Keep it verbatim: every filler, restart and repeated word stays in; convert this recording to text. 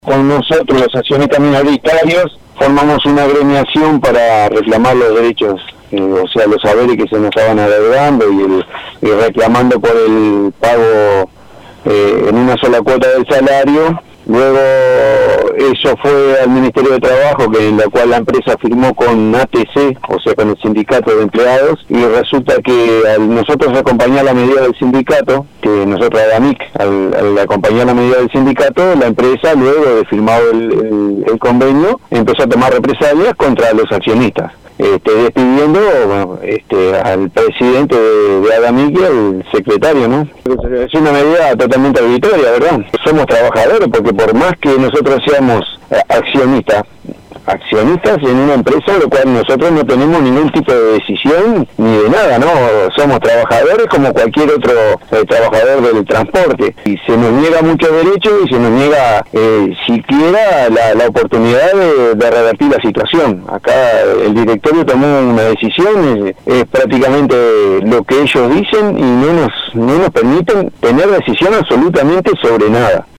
Con nosotros, los accionistas minoritarios, formamos una agremiación para reclamar los derechos, eh, o sea, los saberes que se nos estaban agregando y, el, y reclamando por el pago eh, en una sola cuota del salario. Luego eso fue al Ministerio de Trabajo, que en la cual la empresa firmó con A T C, o sea, con el sindicato de empleados, y resulta que al nosotros acompañar la medida del sindicato, que nosotros a AMIC, al, al acompañar la medida del sindicato, la empresa, luego de firmado el, el, el convenio, empezó a tomar represalias contra los accionistas. Este, despidiendo bueno, este, al presidente de, de ADAMIC y al secretario, ¿no? Es una medida totalmente arbitraria, ¿verdad? Somos trabajadores, porque por más que nosotros seamos accionistas, accionistas en una empresa, lo cual nosotros no tenemos ningún tipo de decisión ni de nada, ¿no? Somos trabajadores como cualquier otro eh, trabajador del transporte, y se nos niega muchos derechos y se nos niega eh, siquiera la, la oportunidad de, de revertir la situación. Acá el directorio tomó una decisión, es, es prácticamente lo que ellos dicen y no nos, no nos permiten tener decisión absolutamente sobre nada.